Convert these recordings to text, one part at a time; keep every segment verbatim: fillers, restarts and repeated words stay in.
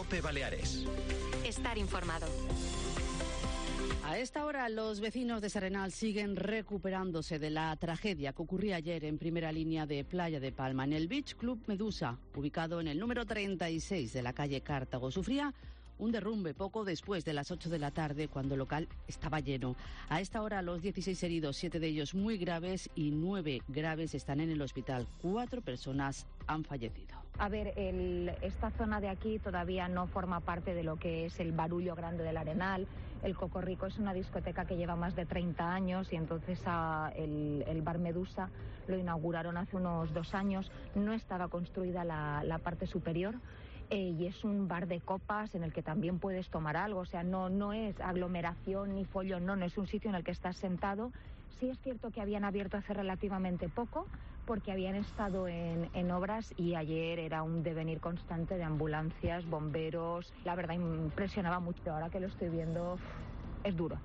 COPE Baleares. Estar informado. A esta hora los vecinos de Serenal siguen recuperándose de la tragedia que ocurrió ayer en primera línea de Playa de Palma. En el Beach Club Medusa, ubicado en el número treinta y seis de la calle Cartago, sufría un derrumbe poco después de las ocho de la tarde, cuando el local estaba lleno. A esta hora los dieciséis heridos, siete de ellos muy graves y nueve graves, están en el hospital. Cuatro personas han fallecido. A ver, el, esta zona de aquí todavía no forma parte de lo que es el barullo grande del Arenal. El Cocorrico es una discoteca que lleva más de treinta años y entonces a, el, el Bar Medusa lo inauguraron hace unos dos años. No estaba construida la, la parte superior. Eh, y es un bar de copas en el que también puedes tomar algo, o sea, no, no es aglomeración ni follón, no, no es un sitio en el que estás sentado. Sí es cierto que habían abierto hace relativamente poco, porque habían estado en, en obras y ayer era un devenir constante de ambulancias, bomberos. La verdad impresionaba mucho, ahora que lo estoy viendo es duro.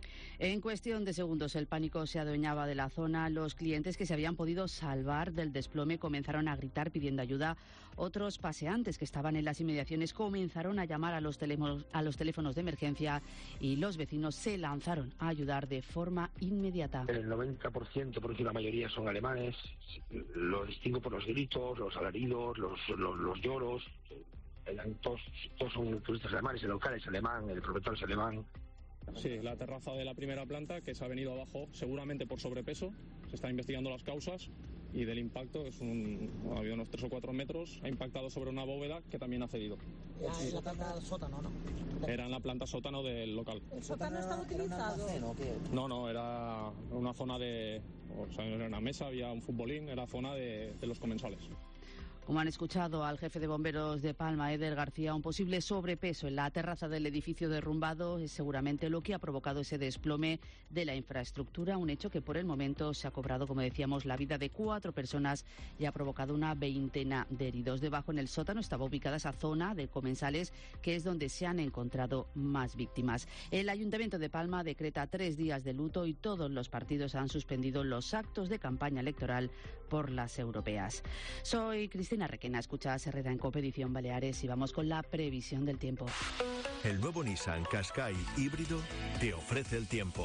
En cuestión de segundos el pánico se adueñaba de la zona. Los clientes que se habían podido salvar del desplome comenzaron a gritar pidiendo ayuda. Otros paseantes que estaban en las inmediaciones comenzaron a llamar a los teléfonos, a los teléfonos de emergencia, y los vecinos se lanzaron a ayudar de forma inmediata. El noventa por ciento, porque la mayoría son alemanes, lo distingo por los gritos, los alaridos, los, los, los lloros. Todos, todos son turistas alemanes, el local es alemán, el propietario es alemán. Sí, la terraza de la primera planta, que se ha venido abajo seguramente por sobrepeso. Se está investigando las causas y del impacto, es un, ha habido unos tres o cuatro metros, ha impactado sobre una bóveda que también ha cedido. ¿En la planta sótano, no? Era en la planta sótano del local. ¿El sótano está utilizado? No, no, era una zona de... O sea, era una mesa, había un futbolín, era zona de, de los comensales. Como han escuchado al jefe de bomberos de Palma, Eder García, un posible sobrepeso en la terraza del edificio derrumbado es seguramente lo que ha provocado ese desplome de la infraestructura, un hecho que por el momento se ha cobrado, como decíamos, la vida de cuatro personas y ha provocado una veintena de heridos. Debajo, en el sótano, estaba ubicada esa zona de comensales, que es donde se han encontrado más víctimas. El Ayuntamiento de Palma decreta tres días de luto y todos los partidos han suspendido los actos de campaña electoral por las europeas. Soy Cristina Cristina Requena, escuchas Herrera en COPE Edición Baleares y vamos con la previsión del tiempo. El nuevo Nissan Qashqai híbrido te ofrece el tiempo.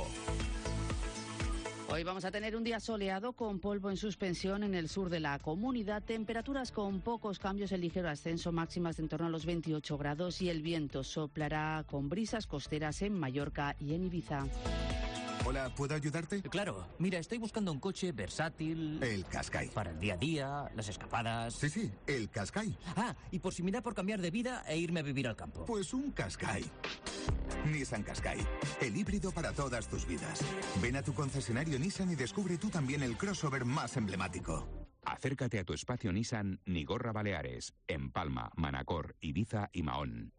Hoy vamos a tener un día soleado con polvo en suspensión en el sur de la comunidad, temperaturas con pocos cambios, el ligero ascenso, máximas de en torno a los veintiocho grados, y el viento soplará con brisas costeras en Mallorca y en Ibiza. Hola, ¿puedo ayudarte? Claro, mira, estoy buscando un coche versátil... El Qashqai. Para el día a día, las escapadas... Sí, sí, el Qashqai. Ah, y por si me da por cambiar de vida e irme a vivir al campo. Pues un Qashqai. Nissan Qashqai, el híbrido para todas tus vidas. Ven a tu concesionario Nissan y descubre tú también el crossover más emblemático. Acércate a tu espacio Nissan Nigorra Baleares, en Palma, Manacor, Ibiza y Mahón.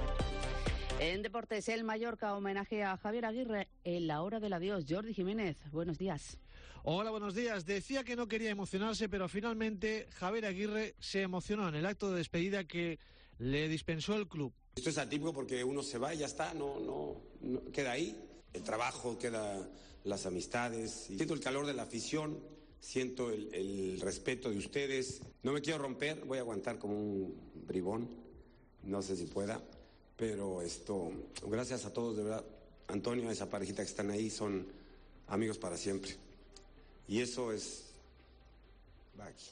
En deportes, el Mallorca homenaje a Javier Aguirre en la hora del adiós. Jordi Jiménez, buenos días. Hola, buenos días. Decía que no quería emocionarse, pero finalmente Javier Aguirre se emocionó en el acto de despedida que le dispensó el club. Esto es atípico porque uno se va y ya está, no, no, no queda ahí. El trabajo, queda las amistades. Siento el calor de la afición, siento el, el respeto de ustedes. No me quiero romper, voy a aguantar como un bribón, no sé si pueda. Pero esto, gracias a todos, de verdad. Antonio, esa parejita que están ahí, son amigos para siempre. Y eso es... va aquí.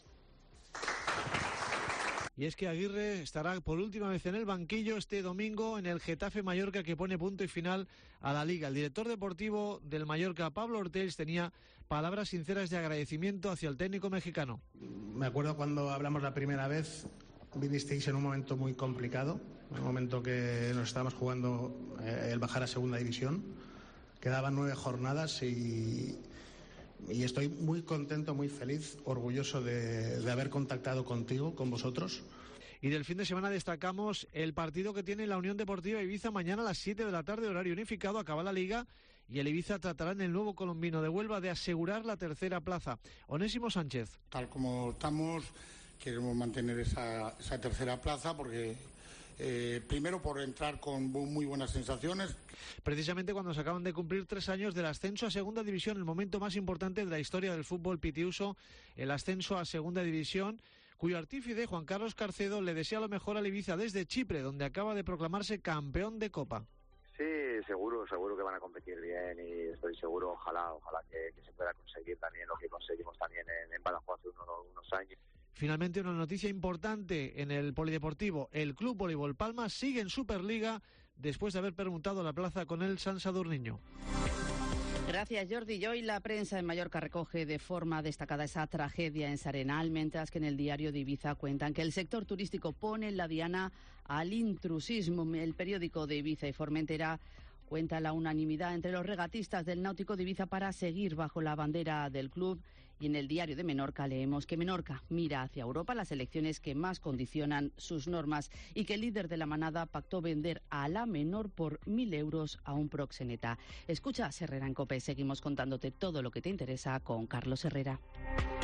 Y es que Aguirre estará por última vez en el banquillo este domingo en el Getafe Mallorca, que pone punto y final a la Liga. El director deportivo del Mallorca, Pablo Ortells, tenía palabras sinceras de agradecimiento hacia el técnico mexicano. Me acuerdo cuando hablamos la primera vez, vinisteis en un momento muy complicado, en un momento que nos estábamos jugando eh, el bajar a segunda división. Quedaban nueve jornadas y, y estoy muy contento, muy feliz, orgulloso de, de haber contactado contigo, con vosotros. Y del fin de semana destacamos el partido que tiene la Unión Deportiva Ibiza mañana a las siete de la tarde, horario unificado. Acaba la Liga y el Ibiza tratará en el nuevo colombino de Huelva de asegurar la tercera plaza. Onésimo Sánchez. Tal como estamos, queremos mantener esa, esa tercera plaza porque... Eh, primero por entrar con muy buenas sensaciones. Precisamente cuando se acaban de cumplir tres años del ascenso a segunda división, el momento más importante de la historia del fútbol pitiuso, el ascenso a segunda división, cuyo artífice, Juan Carlos Carcedo, le desea lo mejor al Ibiza desde Chipre, donde acaba de proclamarse campeón de Copa. Sí, seguro, seguro que van a competir bien y estoy seguro, ojalá, ojalá que, que se pueda conseguir también lo que conseguimos también en, en Badajoz hace unos, unos años. Finalmente, una noticia importante en el polideportivo. El Club Voleibol Palma sigue en Superliga después de haber permutado la plaza con el San Sadurniño. Gracias, Jordi. Y hoy la prensa en Mallorca recoge de forma destacada esa tragedia en S'Arenal, mientras que en el diario de Ibiza cuentan que el sector turístico pone en la diana al intrusismo. El periódico de Ibiza y Formentera cuenta la unanimidad entre los regatistas del Náutico de Ibiza para seguir bajo la bandera del club. Y en el diario de Menorca leemos que Menorca mira hacia Europa las elecciones que más condicionan sus normas y que el líder de la manada pactó vender a la menor por mil euros a un proxeneta. Escucha Herrera en COPE, seguimos contándote todo lo que te interesa con Carlos Herrera.